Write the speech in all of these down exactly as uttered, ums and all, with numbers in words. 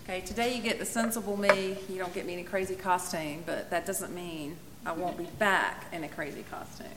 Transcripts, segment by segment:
Okay, today you get the sensible me. You don't get me in a crazy costume, but that doesn't mean I won't be back in a crazy costume.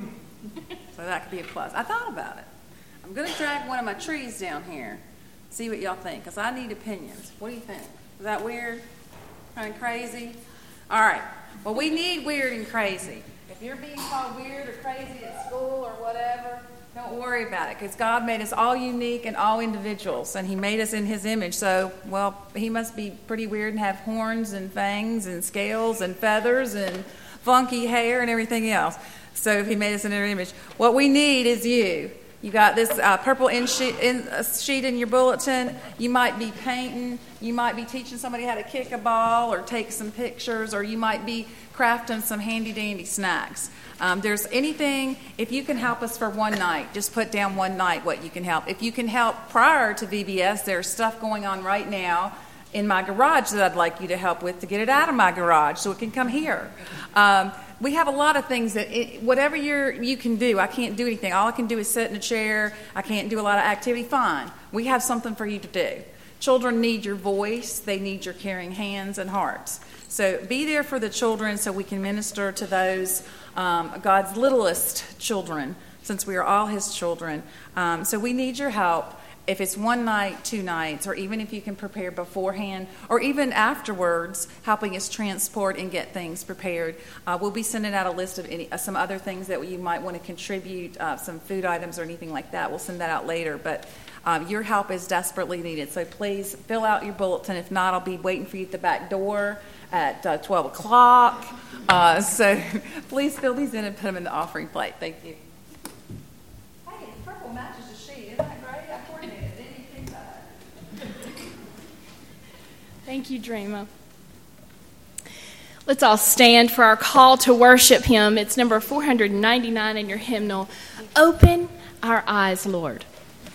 So that could be a plus. I thought about it. I'm going to drag one of my trees down here, see what y'all think, because I need opinions. What do you think? Is that weird? Kind of crazy? All right. Well, we need weird and crazy. If you're being called weird or crazy at school or whatever, don't worry about it, because God made us all unique and all individuals, and he made us in his image. So, well, he must be pretty weird and have horns and fangs and scales and feathers and funky hair and everything else. So if he made us in his image, what we need is you. You got this uh, purple in sheet, in, uh, sheet in your bulletin. You might be painting. You might be teaching somebody how to kick a ball or take some pictures, or you might be crafting some handy-dandy snacks. Um, there's anything, if you can help us for one night, just put down one night what you can help. If you can help prior to V B S, there's stuff going on right now in my garage that I'd like you to help with to get it out of my garage so it can come here. Um, we have a lot of things that, it, whatever you're, you can do, I can't do anything. All I can do is sit in a chair. I can't do a lot of activity. Fine. We have something for you to do. Children need your voice. They need your caring hands and hearts. So be there for the children so we can minister to those, um, God's littlest children, since we are all his children. Um, so we need your help. If it's one night, two nights, or even if you can prepare beforehand, or even afterwards, helping us transport and get things prepared. Uh, we'll be sending out a list of any, uh, some other things that you might want to contribute, uh, some food items or anything like that. We'll send that out later, but um, your help is desperately needed. So please fill out your bulletin. If not, I'll be waiting for you at the back door at uh, twelve o'clock. Uh, so please fill these in and put them in the offering plate. Thank you. Hey, the purple matches the sheet. Isn't that great? I coordinated it. Didn't you think that? Thank you, Dreama. Let's all stand for our call to worship him. It's number four hundred ninety-nine in your hymnal. Open our eyes, Lord.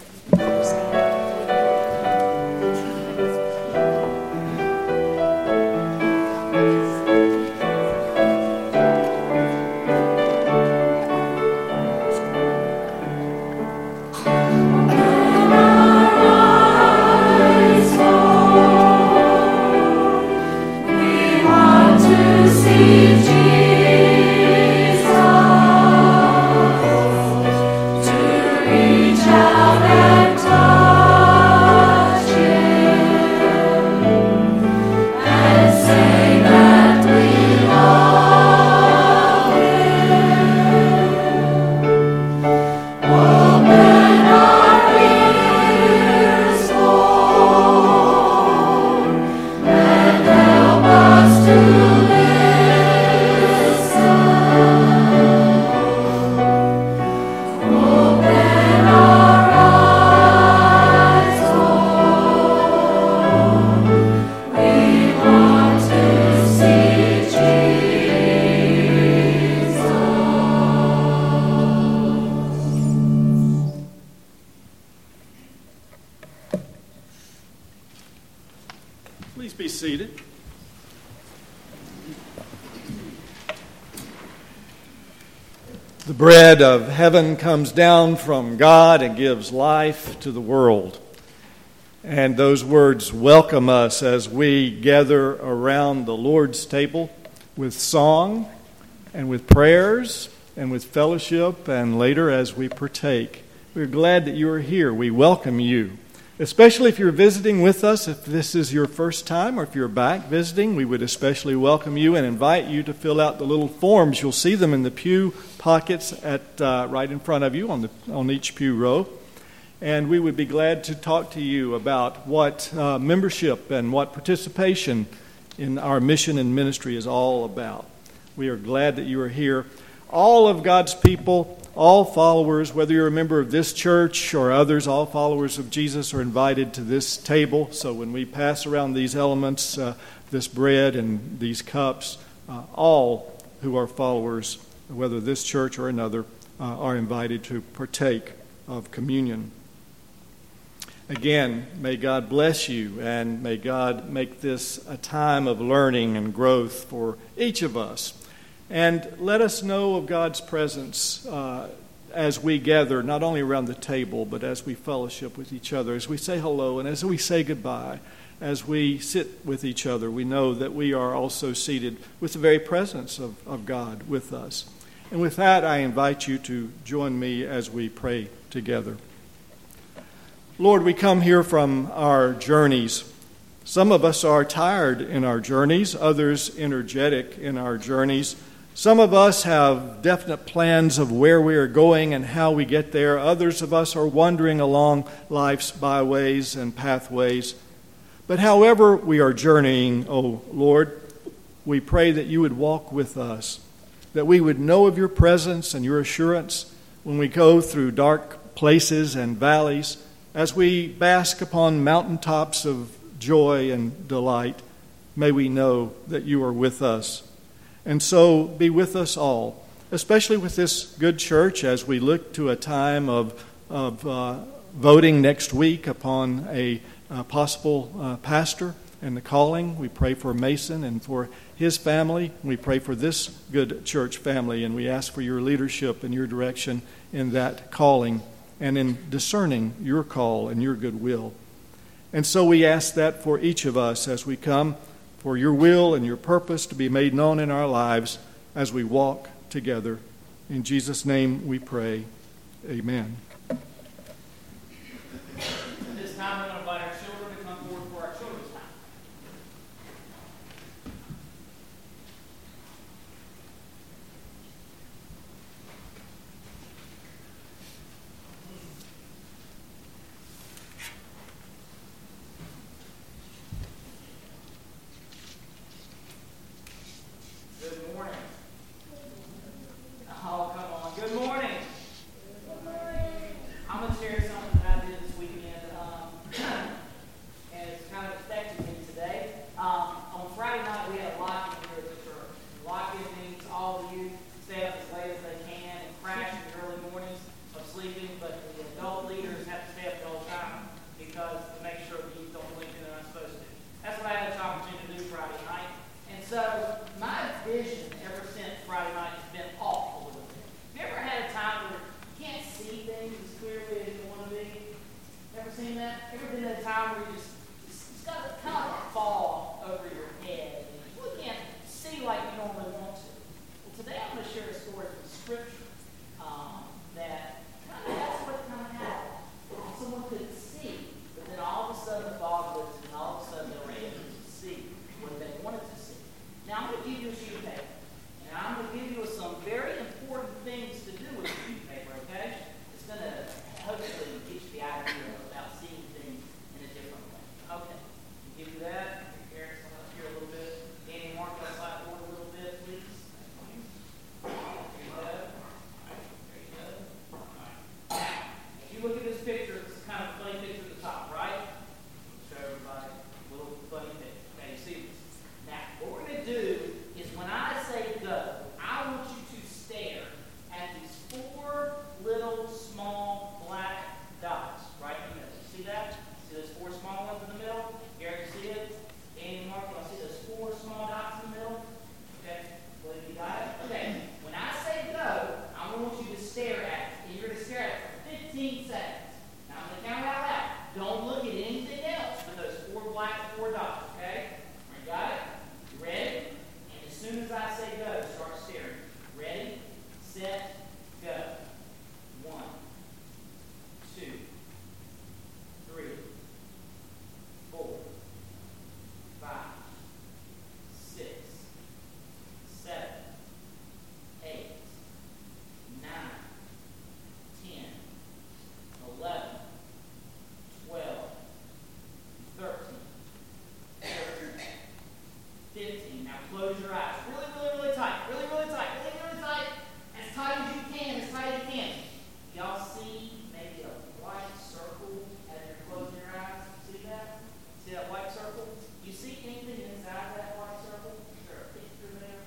The bread of heaven comes down from God and gives life to the world. And those words welcome us as we gather around the Lord's table with song and with prayers and with fellowship, and later as we partake. We're glad that you are here. We welcome you. Especially if you're visiting with us, if this is your first time or if you're back visiting, we would especially welcome you and invite you to fill out the little forms. You'll see them in the pew pockets at uh, right in front of you on the on each pew row. And we would be glad to talk to you about what uh, membership and what participation in our mission and ministry is all about. We are glad that you are here. All of God's people, all followers, whether you're a member of this church or others, all followers of Jesus are invited to this table. So when we pass around these elements, uh, this bread and these cups, uh, all who are followers, whether this church or another, uh, are invited to partake of communion. Again, may God bless you, and may God make this a time of learning and growth for each of us. And let us know of God's presence uh, as we gather, not only around the table, but as we fellowship with each other, as we say hello and as we say goodbye. as we sit with each other, we know that we are also seated with the very presence of, of God with us. And with that, I invite you to join me as we pray together. Lord, we come here from our journeys. Some of us are tired in our journeys, others energetic in our journeys. Some of us have definite plans of where we are going and how we get there. Others of us are wandering along life's byways and pathways. But however we are journeying, O Lord, we pray that you would walk with us, that we would know of your presence and your assurance when we go through dark places and valleys, as we bask upon mountaintops of joy and delight. May we know that you are with us. And so be with us all, especially with this good church as we look to a time of, of uh, voting next week upon a, a possible uh, pastor and the calling. We pray for Mason and for his family. We pray for this good church family, and we ask for your leadership and your direction in that calling and in discerning your call and your good will. And so we ask that for each of us as we come, for your will and your purpose to be made known in our lives as we walk together. In Jesus' name we pray. Amen. At this time, we're going to invite our children to come forward for our children's time. Good morning. Oh, come on. Good morning. I'm going to share something that I did this weekend, um, and it's kind of affected me today. Um, on Friday night, we had a lock-in here at the church. Lock-in means all the youth stay up as late as they can and crash in the early mornings of sleeping, but the adult leaders have to stay up the whole time because to make sure the youth don't blink when they're not supposed to. That's what I had the opportunity to do Friday night. And so my vision ever since Friday night has been off a little bit. Have you ever had a time where you can't see things as clearly as you want to be? Ever seen that? Ever been at a time where you just, it's, it's got a kind of a fog over your head and you really can't see like you normally want to? Well, today I'm going to share a story from Scripture um, that kind of that's what kind of happened. Someone couldn't see, but then all of a sudden the fog lifted and all of a sudden they were able to see what they wanted to see. Now I'm going to give you a sheet of paper, and I'm going to give you some very important things to do with the sheet of paper, okay? It's going to hopefully get you the idea about seeing things in a different way. Okay, I'll give you that. Your parents come up here a little bit. Danny, mark outside board a little bit, please. There you go. There you go. All right. If you look at this picture, it's kind of a funny picture at the top, right? Show everybody a little funny picture. Okay, you see this? Now, what we're going to do is when I say go, I want you to stare at these four little small black dots right in the middle. See that? See those four small ones in the middle? Gary, you see it? Danny, Mark, you see those four small dots in the middle? Okay, well, you got it? Okay, when I say go, I want you to stare at it. And you're going to stare at it for fifteen seconds. Now, I'm going to count it out loud. Don't look at anything else but those four black four dots, okay? You got it? You ready? And as soon as I say go, start staring. Ready, set, go. One, two, three, four, five, six, seven, eight, nine, ten, eleven, twelve, thirteen, fourteen, fifteen. Now close your eyes. Really, really, really tight. Really, really tight. Really, really tight. As tight as you can. As tight as you can. Y'all see maybe a white circle as you're closing your eyes? See that? See that white circle? You see anything inside that white circle? Is there a picture there?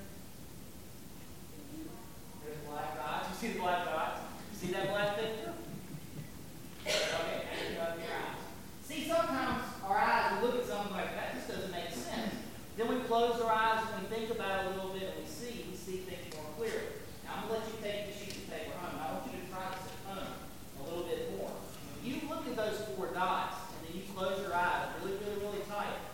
There's black dots. You see the black dots? You see that black picture? Okay, now you open your eyes. See, sometimes our eyes, we look at something like that, this doesn't make sense. Then we close our eyes and we think about it a little bit and we see, we see things more clearly. Now I'm going to let you take the sheet of paper home. I want you to try this at home a little bit more. When you look at those four dots and then you close your eyes really, really, really tight,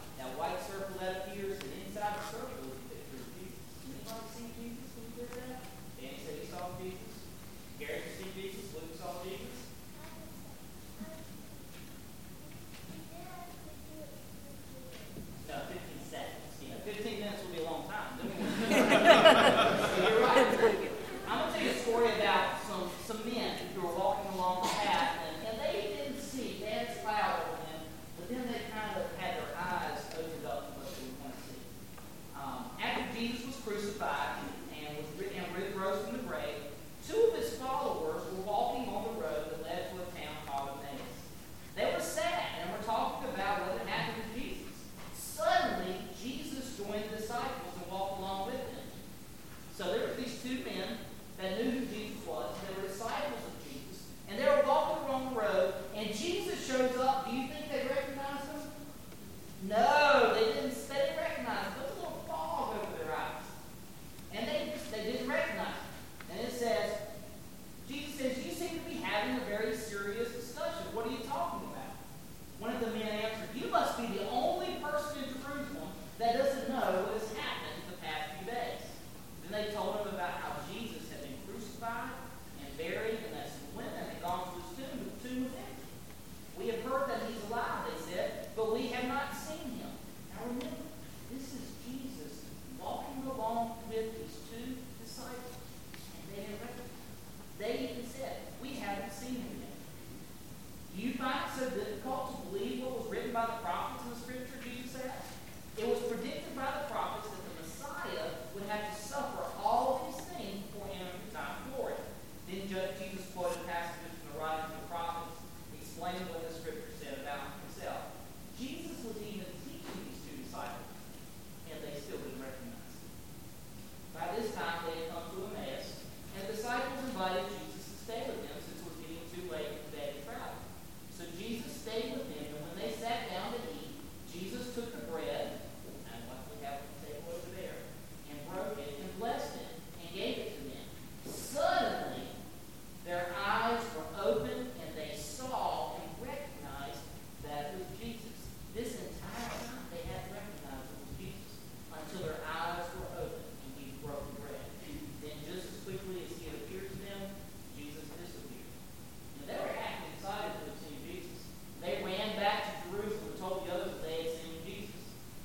No, they didn't, they didn't recognize it. Put a little fog over their eyes. And they, they didn't recognize it. And it says, Jesus says, you seem to be having a very serious discussion. What are you talking about? One of the men answered, you must be the only person in Jerusalem that doesn't know what has happened the past few days. Then they told him about how Jesus had been crucified and buried, and that some women had gone to his tomb, but the tomb was empty. We have heard that he's alive, they said, but we have not seen him. Now remember, this is Jesus walking along with his two disciples, and they didn't recognize him. They even said, we haven't seen him yet. Do you find it so difficult to believe what was written by the prophets in the scripture, Jesus asked? It was predicted by the prophets that the Messiah would have to suffer all of these things before entering the time of glory. Then Jesus quoted passages from the writings of the prophets, explaining what the scripture said about himself. Jesus was even teaching these two disciples, and they still didn't recognize him. By this time, they had come to Emmaus, and the disciples invited Jesus to stay with them since it was getting too late for them to travel. So Jesus stayed with them, and when they sat down to eat, Jesus took the bread, and what we have on the table over there, and broke it, and blessed it, and gave it to them. Suddenly, their eyes were opened, and they saw and recognized that it was Jesus. This entire time, they hadn't recognized it was Jesus until their eyes were opened, and he broke the bread. Then, just as quickly as he had appeared to them, Jesus disappeared. And they were acting excited to have seen Jesus. They ran back to Jerusalem and told the others that they had seen Jesus.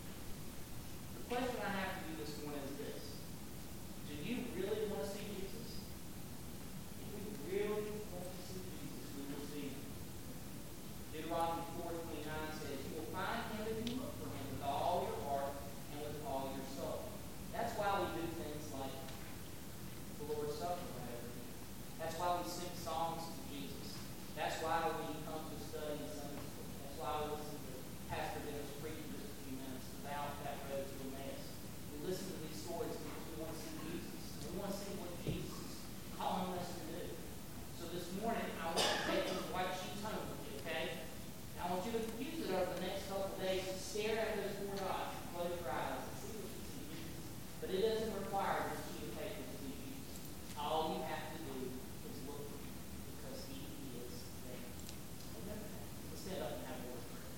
The question I have for you this morning is this: do you really want to see Jesus? If we really want to see Jesus, we will see him. Deuteronomy four twenty-nine says, you will find him if you look for him with all your heart and with all your soul. That's why we do things like the Lord's Supper right every day. That's why we sing songs to Jesus. That's why we come to study in Sunday school. That's why we listen to Pastor Dennis preach for just a few minutes about that road to Emmaus. We listen to these stories because we want to see Jesus. We want to see what Jesus is calling us to do. So this morning, I want to take those white sheets home with you, okay? I want you to use it over the next couple of days to stare at those four dots, close your eyes, and see what you see Jesus. But it doesn't require this sheet of paper to see Jesus. All you have to do is look for him, because he is there. Remember that. Let's stand up and have a word of prayer.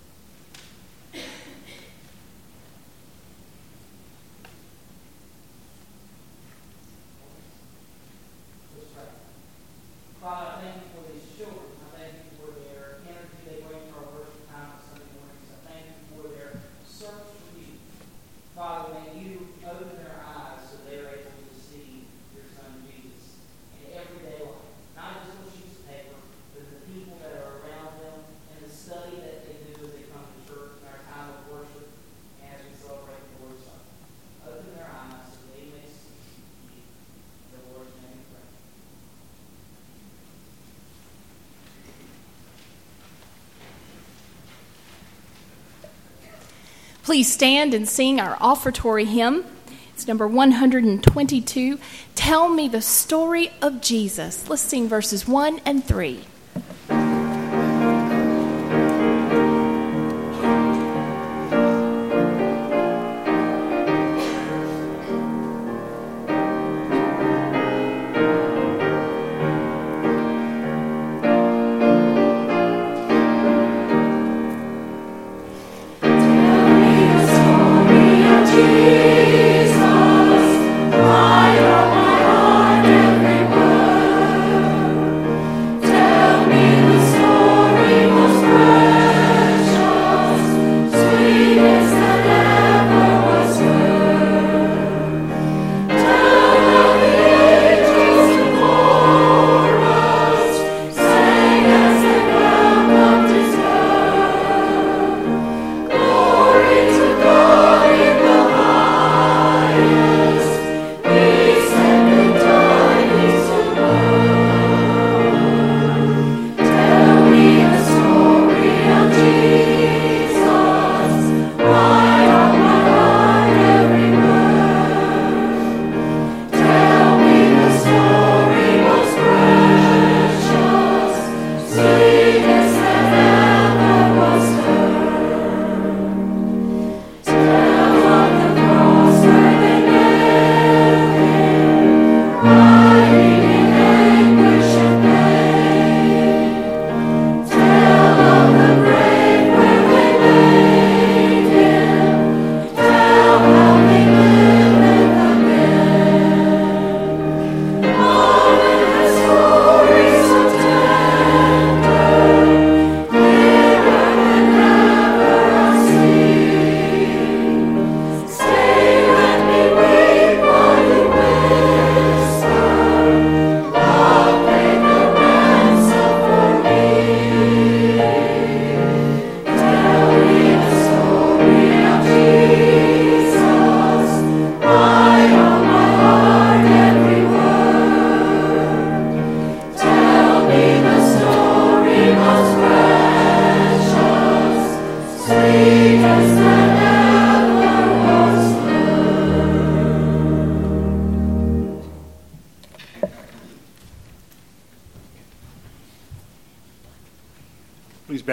Let's pray. Father, I thank you for these children. I thank you for their energy they bring to our worship time on Sunday mornings. I thank you for their search for you. Father, may you open their eyes so they're able to see your Son Jesus in everyday life. Not just on sheets of paper, but the people that are around them and the study that they do as they come to church in our time of worship and as we celebrate the Lord's Supper. Open their eyes so they may see you. In the Lord's name we pray. Please stand and sing our offertory hymn. It's number one hundred twenty-two, Tell Me the Story of Jesus. Let's sing verses one and three. Oh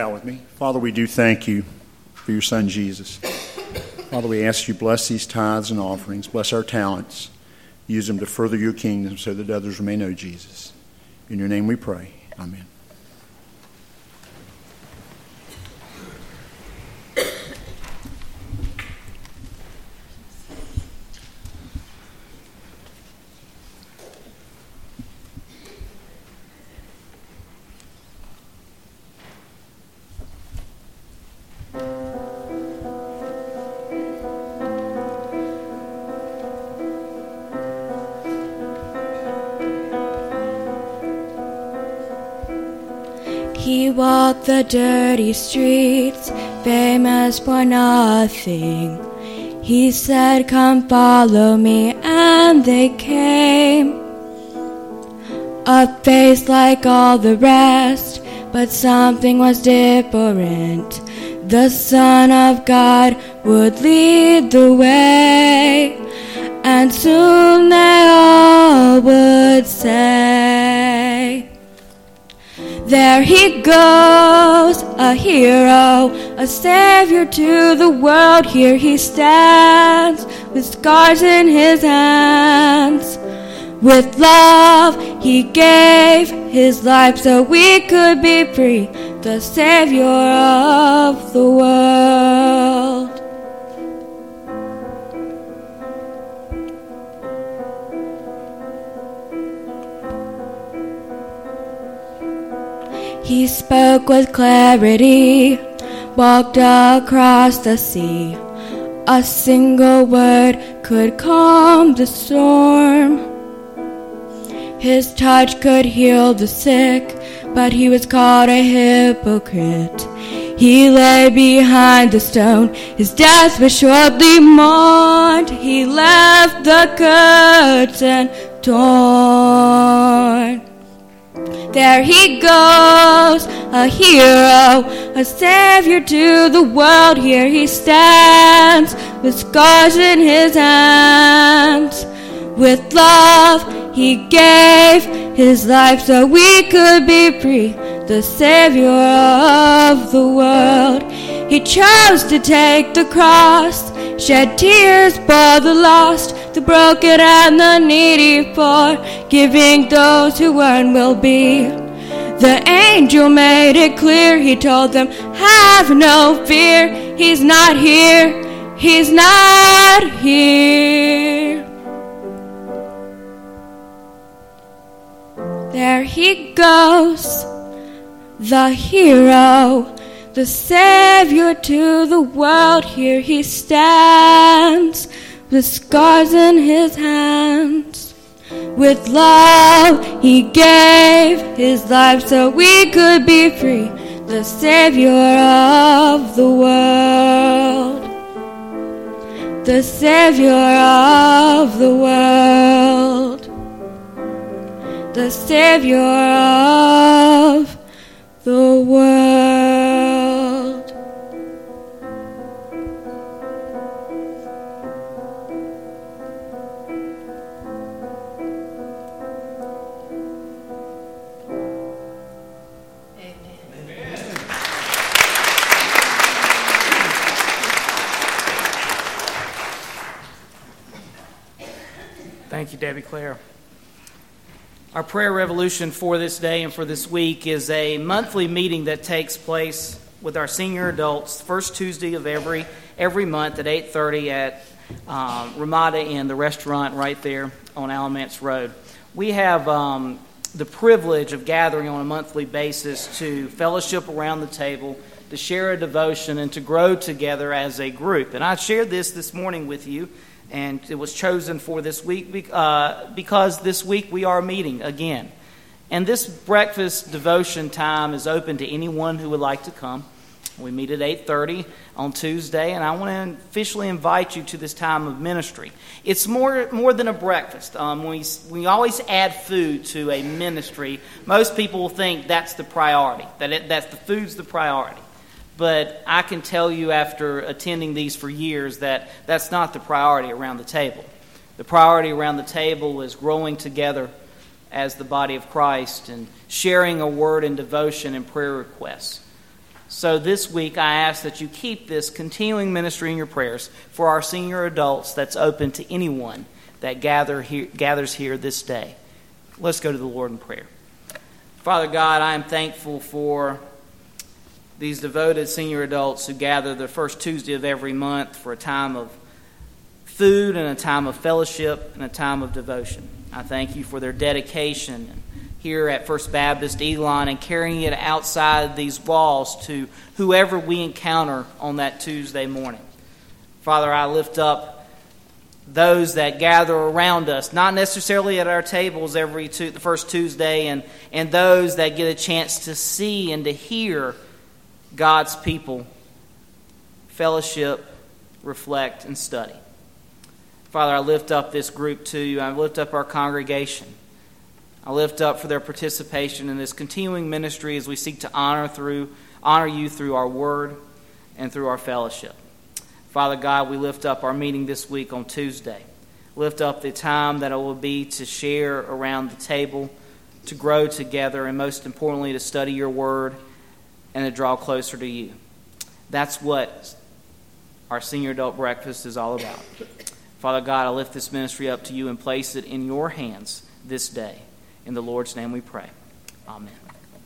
bow with me? Father, we do thank you for your Son, Jesus. Father, we ask you bless these tithes and offerings. Bless our talents. Use them to further your kingdom so that others may know Jesus. In your name we pray. Amen. He walked the dirty streets, famous for nothing. He said, "Come follow me," and they came. A face like all the rest, but something was different. The Son of God would lead the way, and soon they all would say, "There he goes, a hero, a savior to the world. Here he stands, with scars in his hands. With love he gave his life so we could be free, the savior of the world." He spoke with clarity, walked across the sea. A single word could calm the storm. His touch could heal the sick, but he was called a hypocrite. He lay behind the stone, his death was shortly mourned. He left the curtain torn. There he goes, a hero, a savior to the world. Here he stands, with scars in his hands. With love he gave his life so we could be free, the savior of the world. He chose to take the cross, shed tears for the lost, the broken and the needy, forgiving those who weren't will be. The angel made it clear, he told them, "Have no fear, he's not here, he's not here." There he goes, the hero, the savior to the world. Here he stands, with scars in his hands. With love he gave his life so we could be free, the savior of the world. The savior of the world. The savior of the world. Thank you, Debbie Claire. Our prayer revolution for this day and for this week is a monthly meeting that takes place with our senior adults first Tuesday of every every month at eight thirty at um, Ramada Inn, the restaurant right there on Alamance Road. We have um, the privilege of gathering on a monthly basis to fellowship around the table, to share a devotion, and to grow together as a group. And I shared this this morning with you, and it was chosen for this week uh, because this week we are meeting again. And this breakfast devotion time is open to anyone who would like to come. We meet at eight thirty on Tuesday, and I want to officially invite you to this time of ministry. It's more more than a breakfast. Um, we, we always add food to a ministry. Most people will think that's the priority, that it, that's the food's the priority. But I can tell you after attending these for years that that's not the priority around the table. The priority around the table is growing together as the body of Christ and sharing a word in devotion and prayer requests. So this week I ask that you keep this continuing ministry in your prayers for our senior adults that's open to anyone that gather here, gathers here this day. Let's go to the Lord in prayer. Father God, I am thankful for these devoted senior adults who gather the first Tuesday of every month for a time of food and a time of fellowship and a time of devotion. I thank you for their dedication here at First Baptist Elon and carrying it outside these walls to whoever we encounter on that Tuesday morning. Father, I lift up those that gather around us, not necessarily at our tables every two, the first Tuesday, and, and those that get a chance to see and to hear God's people fellowship, reflect, and study. Father, I lift up this group to you. I lift up our congregation. I lift up for their participation in this continuing ministry as we seek to honor through honor you through our word and through our fellowship. Father God, we lift up our meeting this week on Tuesday. Lift up the time that it will be to share around the table, to grow together, and most importantly, to study your word and to draw closer to you. That's what our senior adult breakfast is all about. Father God, I lift this ministry up to you and place it in your hands this day. In the Lord's name we pray. Amen.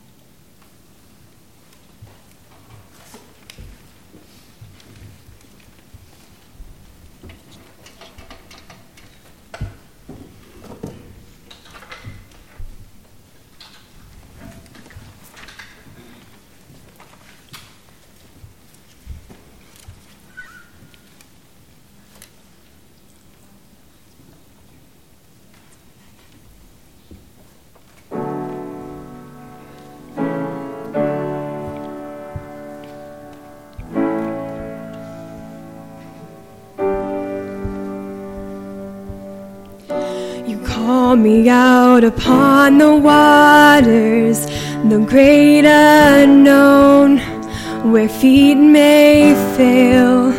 Call me out upon the waters, the great unknown, where feet may fail.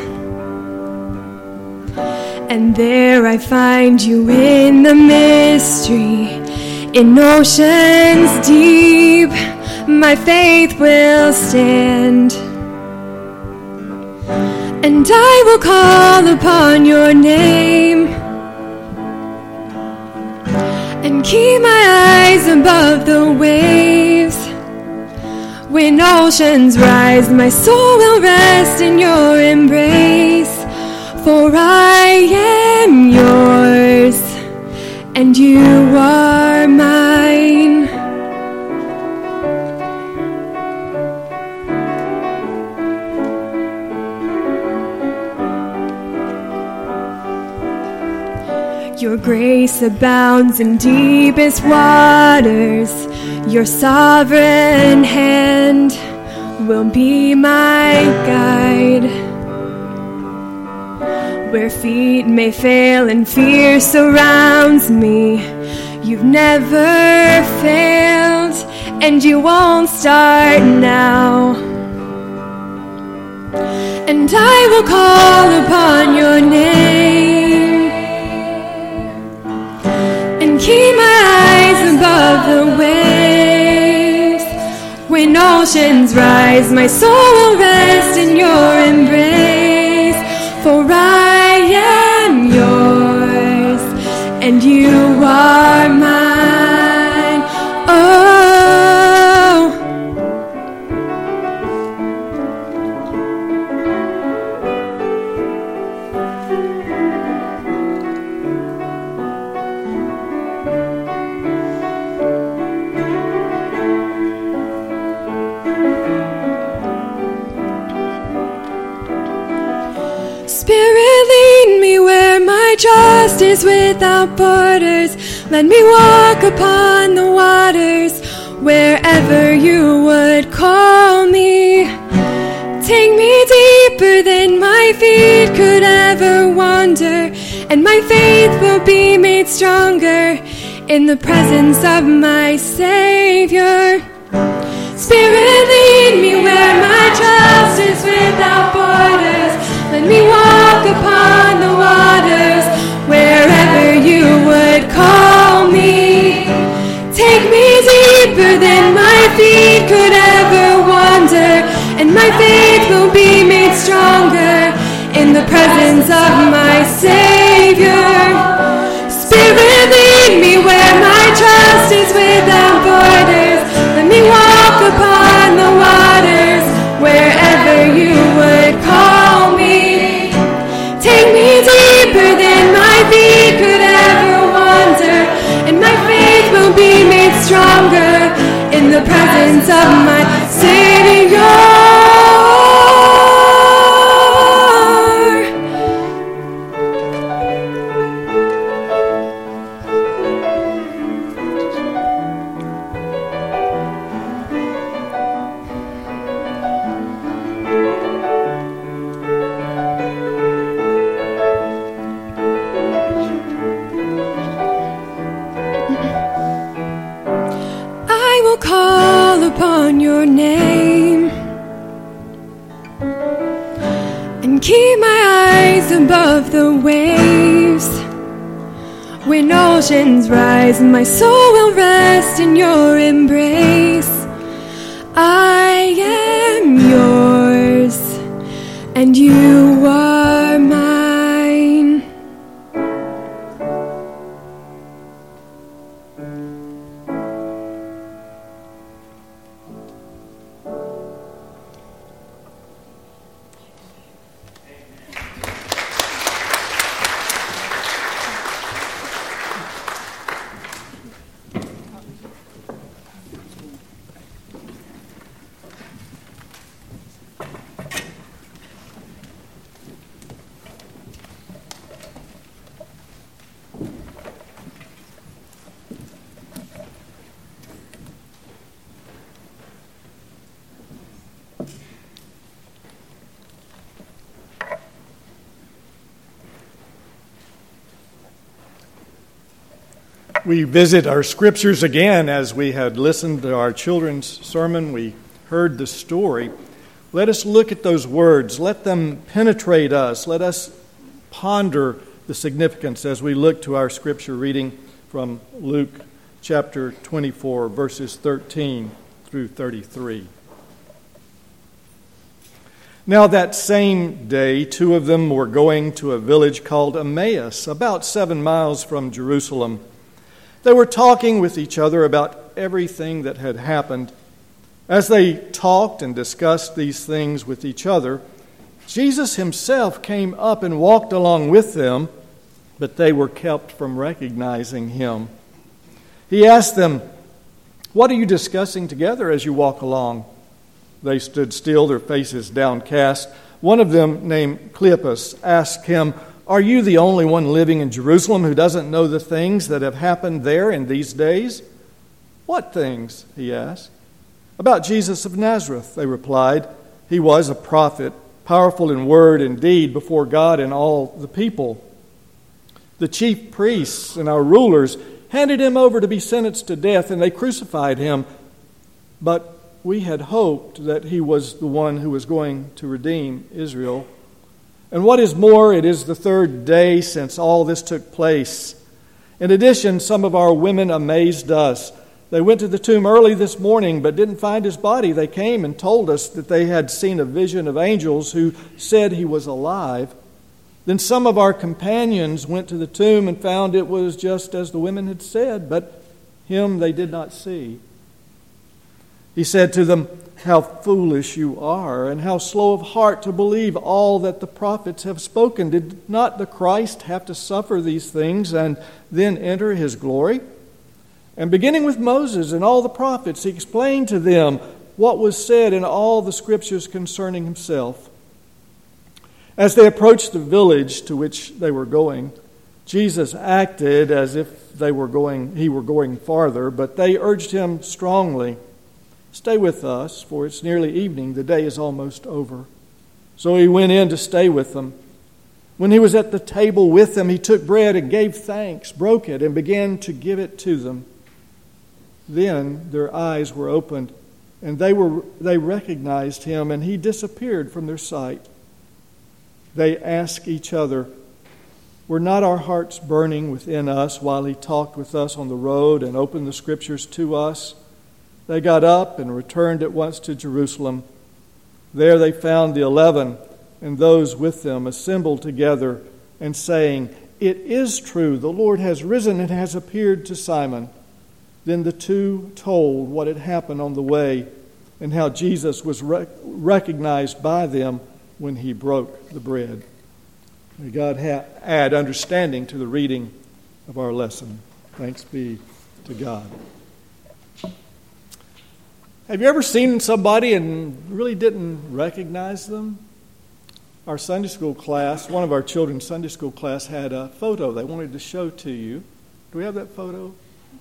And there I find you in the mystery, in oceans deep, my faith will stand. And I will call upon your name, and keep my eyes above the waves. When oceans rise, my soul will rest in your embrace. For I am yours, and you are mine. Your grace abounds in deepest waters. Your sovereign hand will be my guide. Where feet may fail and fear surrounds me, you've never failed, and you won't start now. And I will call upon your name, keep my eyes above the waves. When oceans rise, my soul will rest in your embrace. For I am yours, and you are mine. Oh, trust is without borders. Let me walk upon the waters wherever you would call me. Take me deeper than my feet could ever wander, and my faith will be made stronger in the presence of my Savior. Spirit, lead me where my trust is without borders. Let me walk upon the waters wherever you would call me. Take me deeper than my feet could ever wander, and my presence of my Savior. Spirit, lead me where my trust is without borders. Let me walk upon the waters wherever you would call me. Take me deeper than my feet could ever wander, and my faith will be made stronger in the presence of my Savior. Upon your name and keep my eyes above the waves. When oceans rise, my soul will rest in your embrace. I am yours and you are mine. We visit our scriptures again as we had listened to our children's sermon. We heard the story. Let us look at those words. Let them penetrate us. Let us ponder the significance as we look to our scripture reading from Luke chapter twenty-four, verses thirteen through thirty-three. Now that same day, two of them were going to a village called Emmaus, about seven miles from Jerusalem. They were talking with each other about everything that had happened. As they talked and discussed these things with each other, Jesus himself came up and walked along with them, but they were kept from recognizing him. He asked them, "What are you discussing together as you walk along?" They stood still, their faces downcast. One of them, named Cleopas, asked him, "Are you the only one living in Jerusalem who doesn't know the things that have happened there in these days?" "What things?" he asked. "About Jesus of Nazareth," they replied. "He was a prophet, powerful in word and deed before God and all the people. The chief priests and our rulers handed him over to be sentenced to death, and they crucified him. But we had hoped that he was the one who was going to redeem Israel. And what is more, it is the third day since all this took place. In addition, some of our women amazed us. They went to the tomb early this morning but didn't find his body. They came and told us that they had seen a vision of angels who said he was alive. Then some of our companions went to the tomb and found it was just as the women had said, but him they did not see." He said to them, "How foolish you are, and how slow of heart to believe all that the prophets have spoken. Did not the Christ have to suffer these things and then enter his glory?" And beginning with Moses and all the prophets, he explained to them what was said in all the scriptures concerning himself. As they approached the village to which they were going, Jesus acted as if they were going, he were going farther, but they urged him strongly, "Stay with us, for it's nearly evening. The day is almost over." So he went in to stay with them. When he was at the table with them, he took bread and gave thanks, broke it, and began to give it to them. Then their eyes were opened, and they were they recognized him, and he disappeared from their sight. They asked each other, "Were not our hearts burning within us while he talked with us on the road and opened the scriptures to us?" They got up and returned at once to Jerusalem. There they found the eleven, and those with them assembled together and saying, "It is true, the Lord has risen and has appeared to Simon." Then the two told what had happened on the way and how Jesus was rec- recognized by them when he broke the bread. May God ha- add understanding to the reading of our lesson. Thanks be to God. Have you ever seen somebody and really didn't recognize them? Our Sunday school class, one of our children's Sunday school class had a photo they wanted to show to you. Do we have that photo?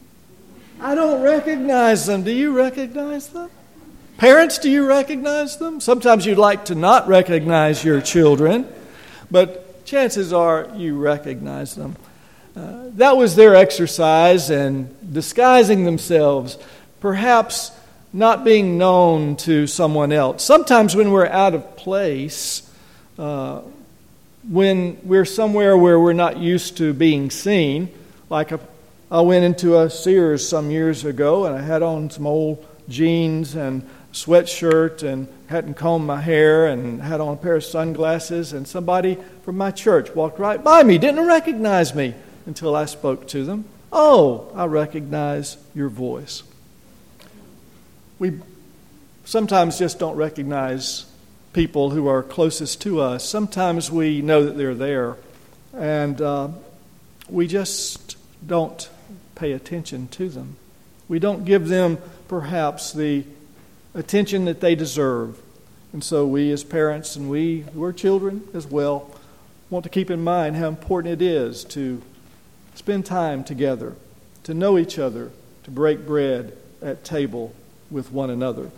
I don't recognize them. Do you recognize them? Parents, do you recognize them? Sometimes you'd like to not recognize your children, but chances are you recognize them. Uh, that was their exercise in disguising themselves, perhaps not being known to someone else. Sometimes when we're out of place, uh, when we're somewhere where we're not used to being seen, like a I went into a Sears some years ago and I had on some old jeans and sweatshirt and hadn't combed my hair and had on a pair of sunglasses, and somebody from my church walked right by me, didn't recognize me until I spoke to them. "Oh, I recognize your voice." We sometimes just don't recognize people who are closest to us. Sometimes we know that they're there, and uh, we just don't pay attention to them. We don't give them, perhaps, the attention that they deserve. And so we as parents, and we who are children as well, want to keep in mind how important it is to spend time together, to know each other, to break bread at table with one another.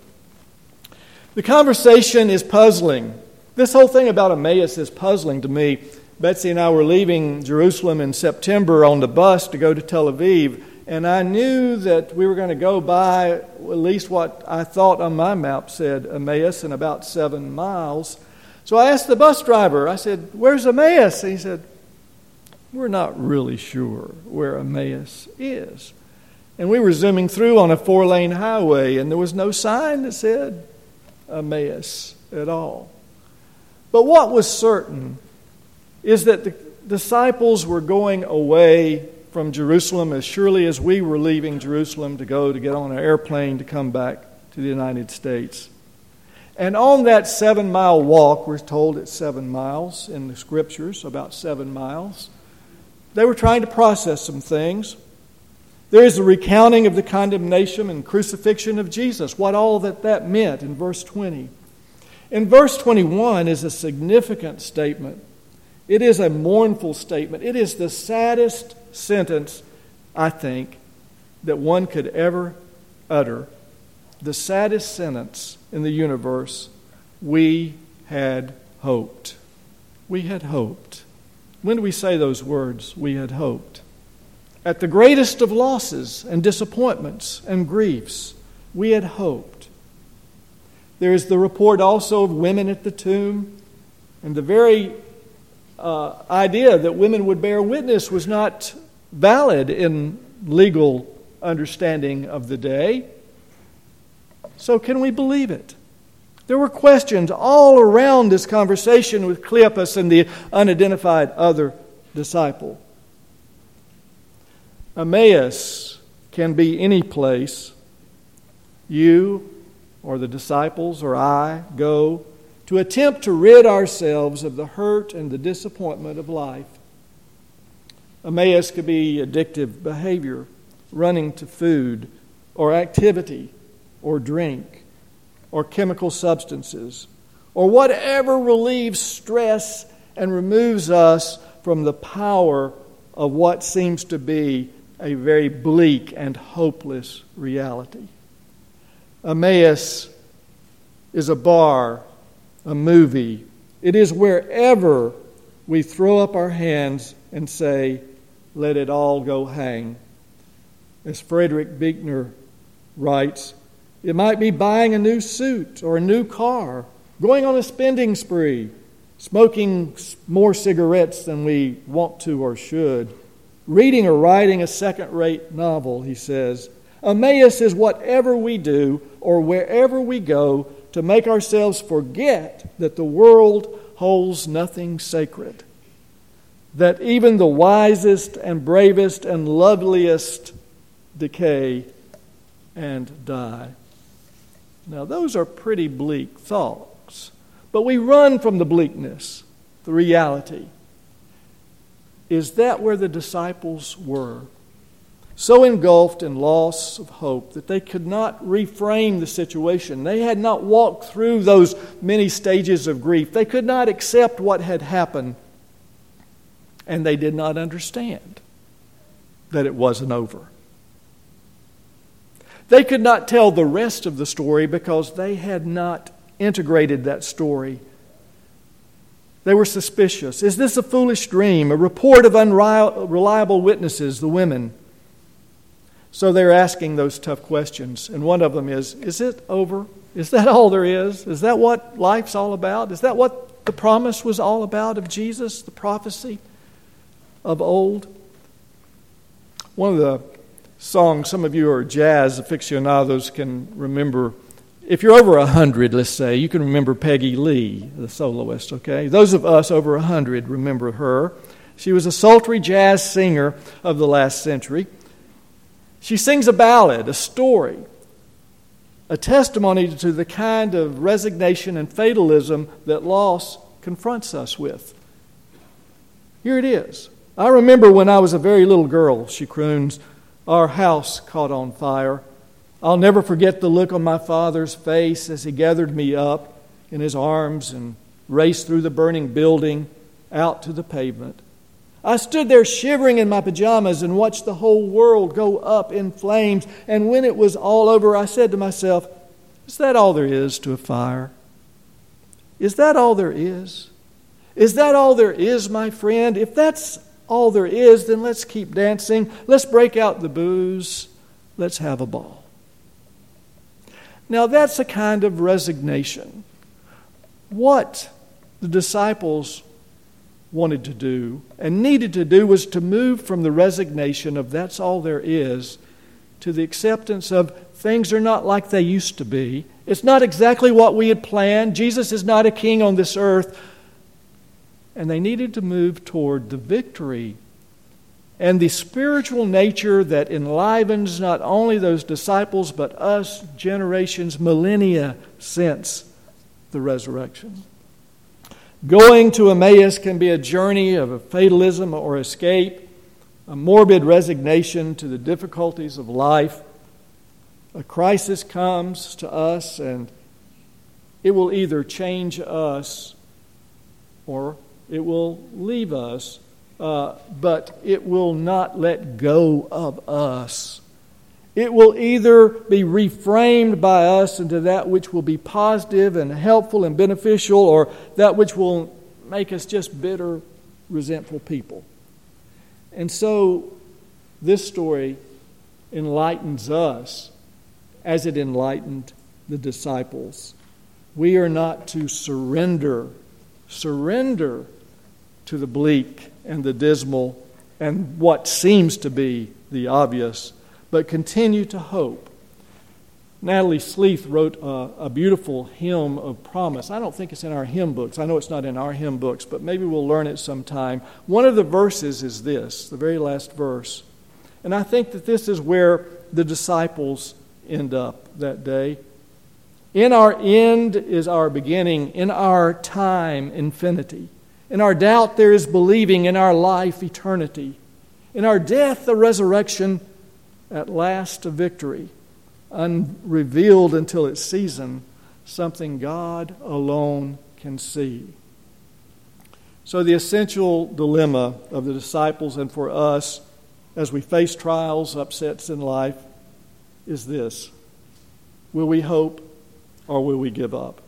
The conversation is puzzling. This whole thing about Emmaus is puzzling to me. Betsy and I were leaving Jerusalem in September on the bus to go to Tel Aviv, and I knew that we were going to go by at least what I thought on my map said Emmaus in about seven miles. So I asked the bus driver, I said, "Where's Emmaus?" And he said, "We're not really sure where Emmaus is." And we were zooming through on a four-lane highway, and there was no sign that said Emmaus at all. But what was certain is that the disciples were going away from Jerusalem as surely as we were leaving Jerusalem to go to get on an airplane to come back to the United States. And on that seven-mile walk, we're told it's seven miles in the Scriptures, about seven miles, they were trying to process some things. There is a recounting of the condemnation and crucifixion of Jesus, what all that that meant in verse twenty. In verse twenty-one is a significant statement. It is a mournful statement. It is the saddest sentence, I think, that one could ever utter. The saddest sentence in the universe. We had hoped. We had hoped. When do we say those words? We had hoped. At the greatest of losses and disappointments and griefs, we had hoped. There is the report also of women at the tomb, and the very uh, idea that women would bear witness was not valid in legal understanding of the day. So can we believe it? There were questions all around this conversation with Cleopas and the unidentified other disciple. Emmaus can be any place you or the disciples or I go to attempt to rid ourselves of the hurt and the disappointment of life. Emmaus could be addictive behavior, running to food or activity or drink or chemical substances or whatever relieves stress and removes us from the power of what seems to be a very bleak and hopeless reality. Emmaus is a bar, a movie. It is wherever we throw up our hands and say, "Let it all go hang." As Frederick Buechner writes, it might be buying a new suit or a new car, going on a spending spree, smoking more cigarettes than we want to or should, reading or writing a second-rate novel, he says. Emmaus is whatever we do or wherever we go to make ourselves forget that the world holds nothing sacred, that even the wisest and bravest and loveliest decay and die. Now, those are pretty bleak thoughts, but we run from the bleakness, the reality. Is that where the disciples were? So engulfed in loss of hope that they could not reframe the situation. They had not walked through those many stages of grief. They could not accept what had happened. And they did not understand that it wasn't over. They could not tell the rest of the story because they had not integrated that story. They were suspicious. Is this a foolish dream? A report of unreliable witnesses, the women? So they're asking those tough questions. And one of them is, is it over? Is that all there is? Is that what life's all about? Is that what the promise was all about of Jesus, the prophecy of old? One of the songs, some of you are jazz aficionados can remember. If you're over a hundred, let's say, you can remember Peggy Lee, the soloist, okay? Those of us over a hundred remember her. She was a sultry jazz singer of the last century. She sings a ballad, a story, a testimony to the kind of resignation and fatalism that loss confronts us with. Here it is. I remember when I was a very little girl, she croons, our house caught on fire. I'll never forget the look on my father's face as he gathered me up in his arms and raced through the burning building out to the pavement. I stood there shivering in my pajamas and watched the whole world go up in flames. And when it was all over, I said to myself, is that all there is to a fire? Is that all there is? Is that all there is, my friend? If that's all there is, then let's keep dancing. Let's break out the booze. Let's have a ball. Now that's a kind of resignation. What the disciples wanted to do and needed to do was to move from the resignation of that's all there is to the acceptance of things are not like they used to be. It's not exactly what we had planned. Jesus is not a king on this earth. And they needed to move toward the victory and the spiritual nature that enlivens not only those disciples but us generations, millennia since the resurrection. Going to Emmaus can be a journey of a fatalism or escape, a morbid resignation to the difficulties of life. A crisis comes to us and it will either change us or it will leave us, uh, but it will not let go of us. It will either be reframed by us into that which will be positive and helpful and beneficial, or that which will make us just bitter, resentful people. And so this story enlightens us as it enlightened the disciples. We are not to surrender, surrender to the bleak and the dismal and what seems to be the obvious, but continue to hope. Natalie Sleeth wrote a, a beautiful hymn of promise. I don't think it's in our hymn books. I know it's not in our hymn books, but maybe we'll learn it sometime. One of the verses is this, the very last verse. And I think that this is where the disciples end up that day. In our end is our beginning. In our time, infinity. In our doubt, there is believing. In our life, eternity. In our death, the resurrection. At last, a victory, unrevealed until its season, something God alone can see. So the essential dilemma of the disciples and for us as we face trials, upsets in life, is this: will we hope or will we give up?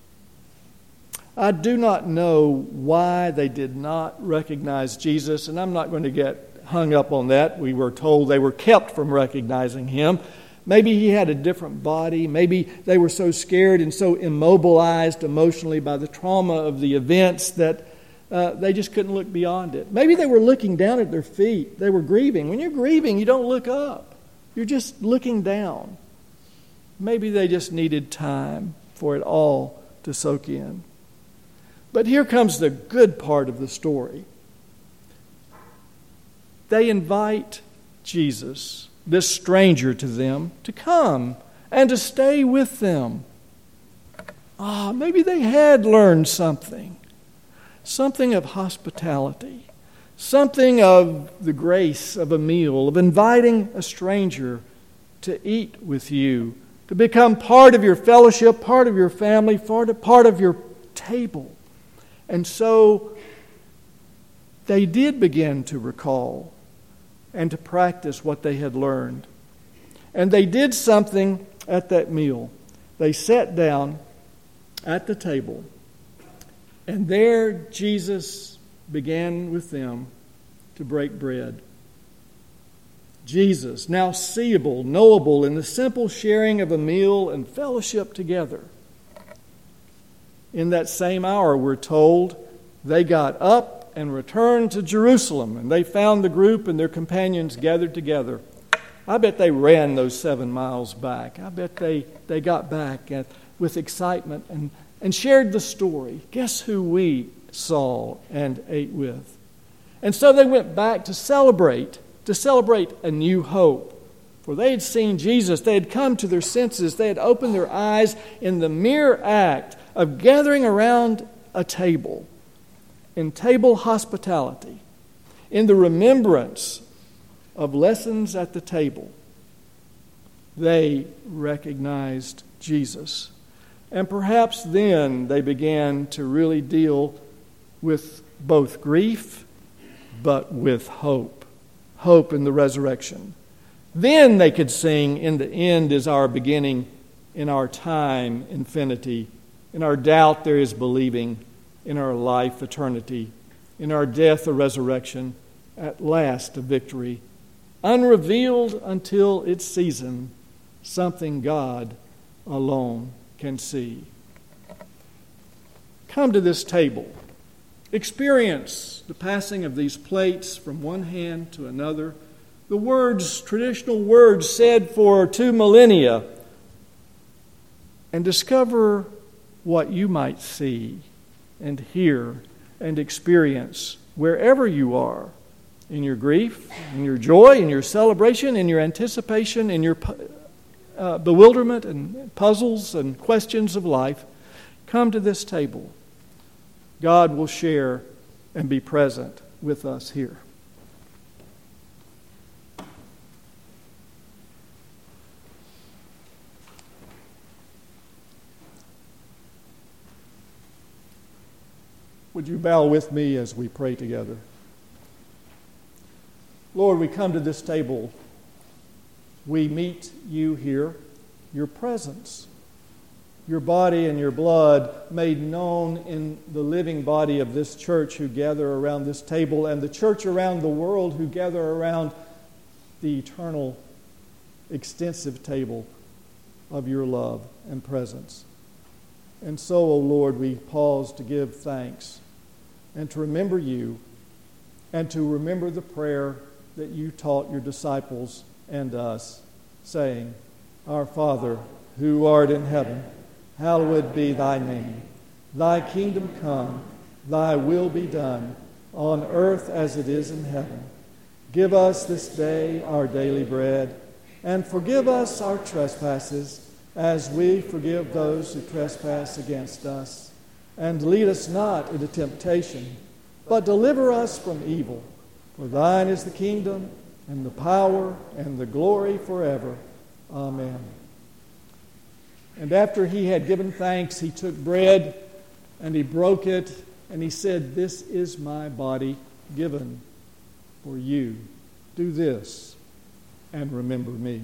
I do not know why they did not recognize Jesus, and I'm not going to get hung up on that. We were told they were kept from recognizing him. Maybe he had a different body. Maybe they were so scared and so immobilized emotionally by the trauma of the events that uh, they just couldn't look beyond it. Maybe they were looking down at their feet. They were grieving. When you're grieving, you don't look up. You're just looking down. Maybe they just needed time for it all to soak in. But here comes the good part of the story. They invite Jesus, this stranger to them, to come and to stay with them. Ah, maybe they had learned something. Something of hospitality. Something of the grace of a meal, of inviting a stranger to eat with you, to become part of your fellowship, part of your family, part of your table. And so they did begin to recall and to practice what they had learned. And they did something at that meal. They sat down at the table, and there Jesus began with them to break bread. Jesus, now seeable, knowable in the simple sharing of a meal and fellowship together. In that same hour, we're told, they got up and returned to Jerusalem, and they found the group and their companions gathered together. I bet they ran those seven miles back. I bet they, they got back at, with excitement and, and shared the story. Guess who we saw and ate with? And so they went back to celebrate, to celebrate a new hope. For they had seen Jesus, they had come to their senses, they had opened their eyes in the mere act of gathering around a table, in table hospitality, in the remembrance of lessons at the table. They recognized Jesus. And perhaps then they began to really deal with both grief, but with hope. Hope in the resurrection. Then they could sing, in the end is our beginning, in our time, infinity. In our doubt there is believing, in our life, eternity. In our death, a resurrection, at last a victory. Unrevealed until its season, something God alone can see. Come to this table. Experience the passing of these plates from one hand to another. The words, traditional words said for two millennia. And discover what you might see and hear and experience wherever you are. In your grief, in your joy, in your celebration, in your anticipation, in your uh, bewilderment and puzzles and questions of life. Come to this table. God will share and be present with us here. Would you bow with me as we pray together? Lord, we come to this table. We meet you here, your presence, your body and your blood made known in the living body of this church who gather around this table, and the church around the world who gather around the eternal, extensive table of your love and presence. And so, O Lord, we pause to give thanks and to remember you and to remember the prayer that you taught your disciples and us, saying, Our Father, who art in heaven, hallowed be thy name. Thy kingdom come, thy will be done, on earth as it is in heaven. Give us this day our daily bread, and forgive us our trespasses, as we forgive those who trespass against us. And lead us not into temptation, but deliver us from evil. For thine is the kingdom, and the power, and the glory forever. Amen. And after he had given thanks, he took bread, and he broke it, and he said, This is my body given for you. Do this, and remember me.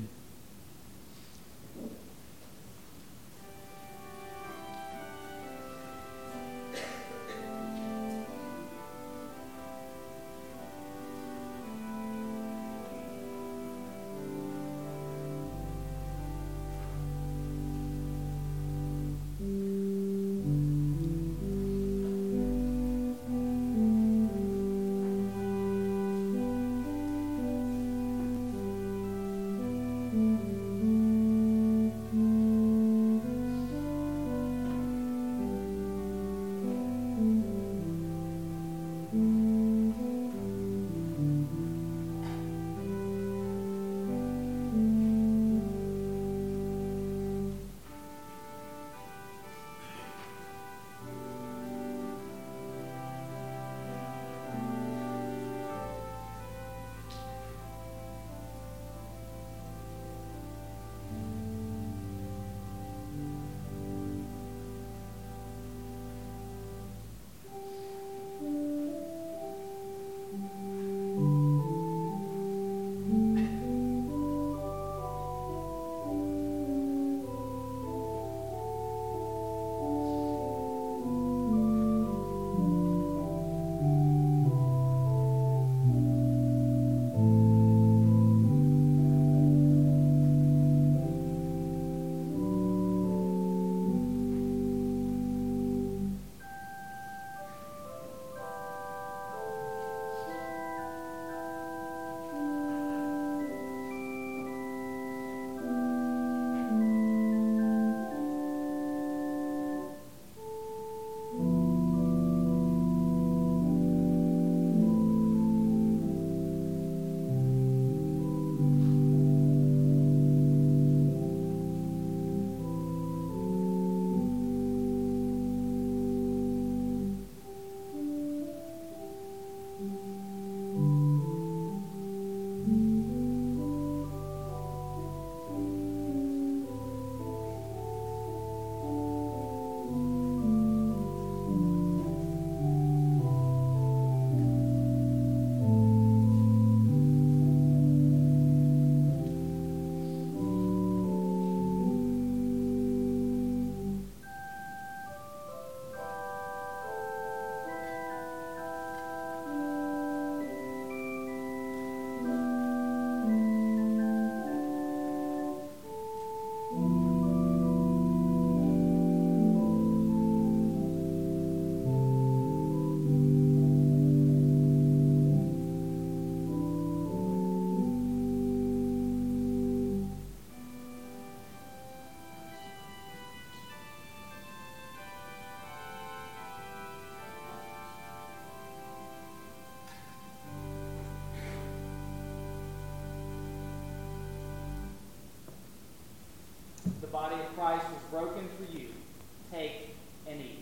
body of Christ was broken for you. Take and eat.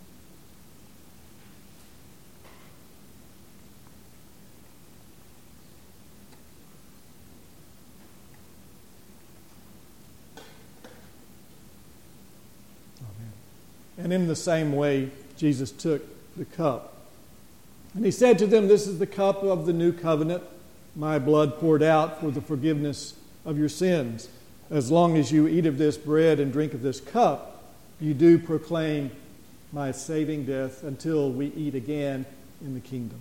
And in the same way, Jesus took the cup. And he said to them, "This is the cup of the new covenant, my blood poured out for the forgiveness of your sins. As long as you eat of this bread and drink of this cup, you do proclaim my saving death until we eat again in the kingdom."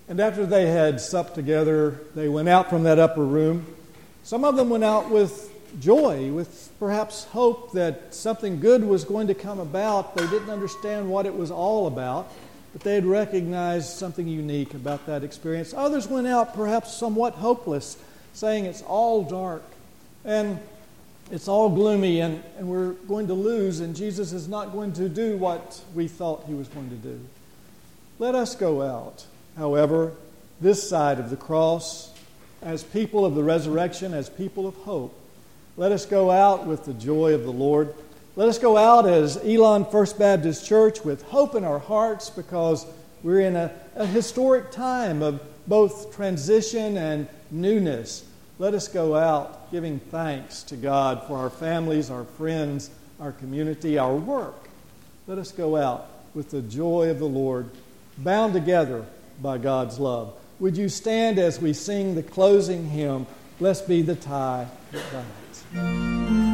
And after they had supped together, they went out from that upper room. Some of them went out with joy, with perhaps hope that something good was going to come about. They didn't understand what it was all about, but they had recognized something unique about that experience. Others went out perhaps somewhat hopeless, saying it's all dark and it's all gloomy and, and we're going to lose and Jesus is not going to do what we thought he was going to do. Let us go out, however, this side of the cross, as people of the resurrection, as people of hope. Let us go out with the joy of the Lord. Let us go out as Elon First Baptist Church with hope in our hearts, because we're in a, a historic time of both transition and newness. Let us go out giving thanks to God for our families, our friends, our community, our work. Let us go out with the joy of the Lord, bound together by God's love. Would you stand as we sing the closing hymn, Blessed Be the Tie That Binds.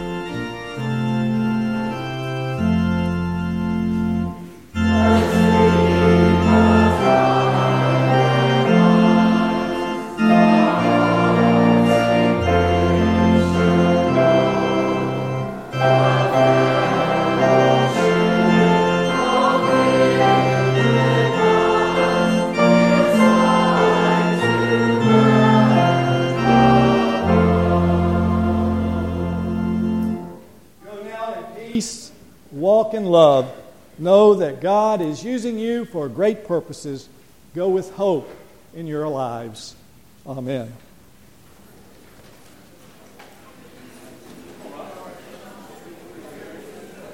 Walk in love. Know that God is using you for great purposes. Go with hope in your lives. Amen.